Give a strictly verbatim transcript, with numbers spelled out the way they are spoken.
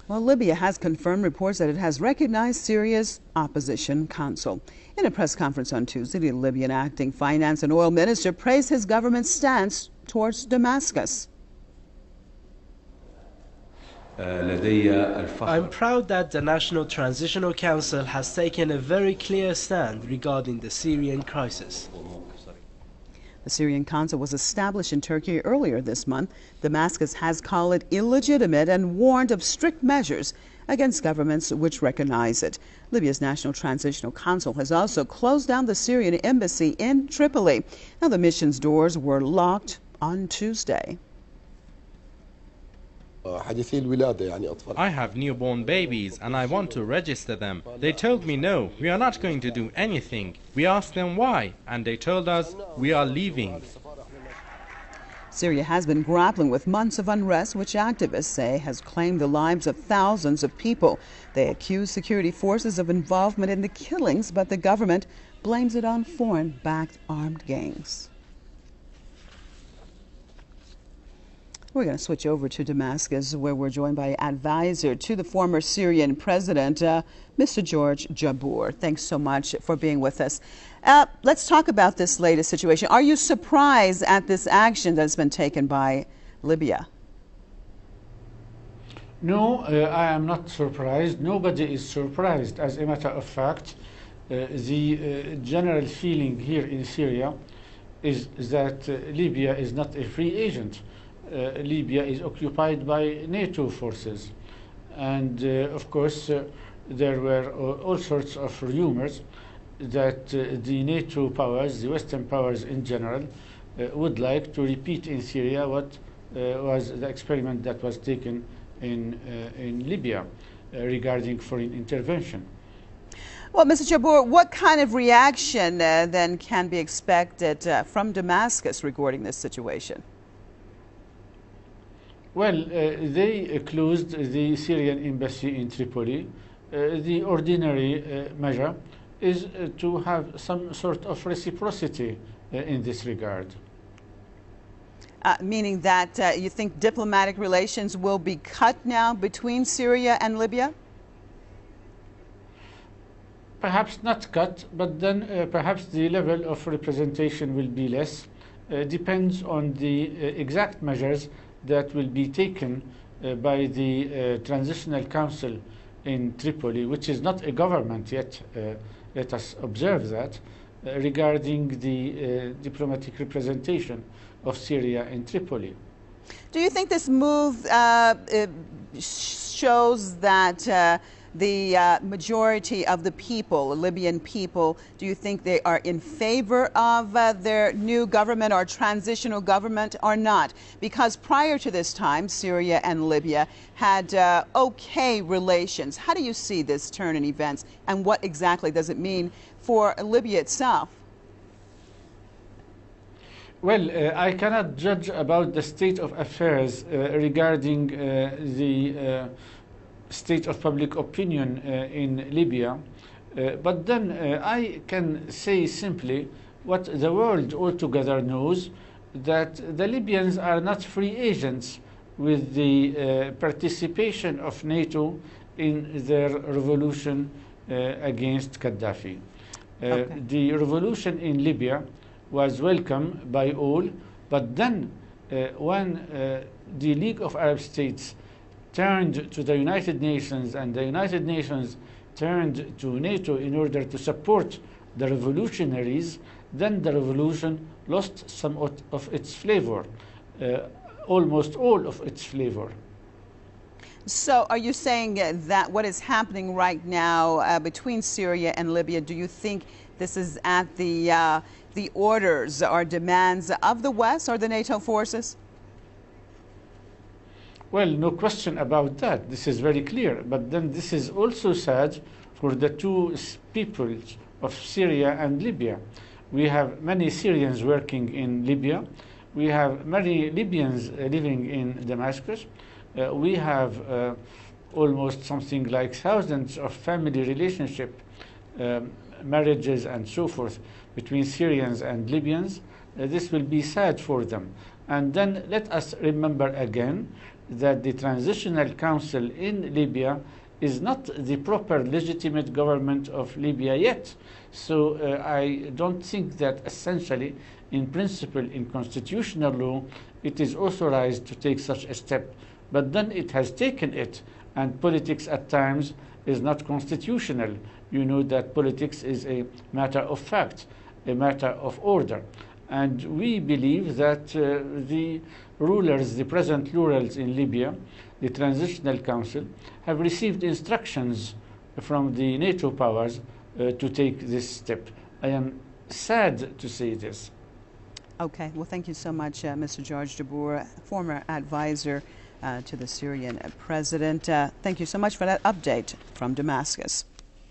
Well, Libya has confirmed reports that it has recognized Syria's opposition council. In a press conference on Tuesday, the Libyan acting finance and oil minister praised his government's stance towards Damascus. I'm proud that the National Transitional Council has taken a very clear stand regarding the Syrian crisis. The Syrian Council was established in Turkey earlier this month. Damascus has called it illegitimate and warned of strict measures against governments which recognize it. Libya's National Transitional Council has also closed down the Syrian embassy in Tripoli. Now, the mission's doors were locked on Tuesday. I have newborn babies and I want to register them. They told me no, we are not going to do anything. We asked them why, and they told us we are leaving. Syria has been grappling with months of unrest, which activists say has claimed the lives of thousands of people. They accuse security forces of involvement in the killings, but the government blames it on foreign-backed armed gangs. We're going to switch over to Damascus, where we're joined by advisor to the former Syrian president, uh, Mister George Jabour. Thanks so much for being with us. Uh, let's talk about this latest situation. Are you surprised at this action that's been taken by Libya? No, uh, I am not surprised. Nobody is surprised. As a matter of fact, uh, the uh, general feeling here in Syria is that uh, Libya is not a free agent. Uh, Libya is occupied by NATO forces, and uh, of course uh, there were uh, all sorts of rumors that uh, the NATO powers, the Western powers in general, uh, would like to repeat in Syria what uh, was the experiment that was taken in, uh, in Libya uh, regarding foreign intervention. Well, Mister Jabour, what kind of reaction uh, then can be expected uh, from Damascus regarding this situation? Well, uh, they uh, closed the Syrian embassy in Tripoli. Uh, the ordinary uh, measure is uh, to have some sort of reciprocity uh, in this regard. Uh, meaning that uh, you think diplomatic relations will be cut now between Syria and Libya? Perhaps not cut, but then uh, perhaps the level of representation will be less. Uh, depends on the uh, exact measures that will be taken uh, by the uh, Transitional Council in Tripoli, which is not a government yet, uh, let us observe that, uh, regarding the uh, diplomatic representation of Syria in Tripoli. Do you think this move uh, shows that uh, the uh, majority of the people, Libyan people, do you think they are in favor of uh, their new government or transitional government or not? Because prior to this time, Syria and Libya had uh, okay relations. How do you see this turn in events, and what exactly does it mean for Libya itself? Well, uh, I cannot judge about the state of affairs uh, regarding uh, the uh, state of public opinion uh, in Libya, uh, but then uh, I can say simply what the world altogether knows, that the Libyans are not free agents with the uh, participation of NATO in their revolution uh, against Gaddafi. Uh, okay. The revolution in Libya was welcome by all, but then uh, when uh, the League of Arab States turned to the United Nations and the United Nations turned to NATO in order to support the revolutionaries, then the revolution lost some of its flavor, uh, almost all of its flavor. So are you saying that what is happening right now uh, between Syria and Libya, do you think this is at the, uh, the orders or demands of the West or the NATO forces? Well, no question about that. This is very clear. But then this is also sad for the two peoples of Syria and Libya. We have many Syrians working in Libya. We have many Libyans uh, living in Damascus. Uh, we have uh, almost something like thousands of family relationship, um, marriages and so forth between Syrians and Libyans. Uh, this will be sad for them. And then let us remember again that the Transitional Council in Libya is not the proper legitimate government of Libya yet. So uh, I don't think that essentially, in principle, in constitutional law, it is authorized to take such a step. But then it has taken it, and politics at times is not constitutional. You know that politics is a matter of fact, a matter of order. And we believe that uh, the rulers, the present rulers in Libya, the Transitional Council, have received instructions from the NATO powers uh, to take this step. I am sad to say this. Okay, well, thank you so much, uh, Mister George Dabour, former advisor uh, to the Syrian president. Uh, thank you so much for that update from Damascus.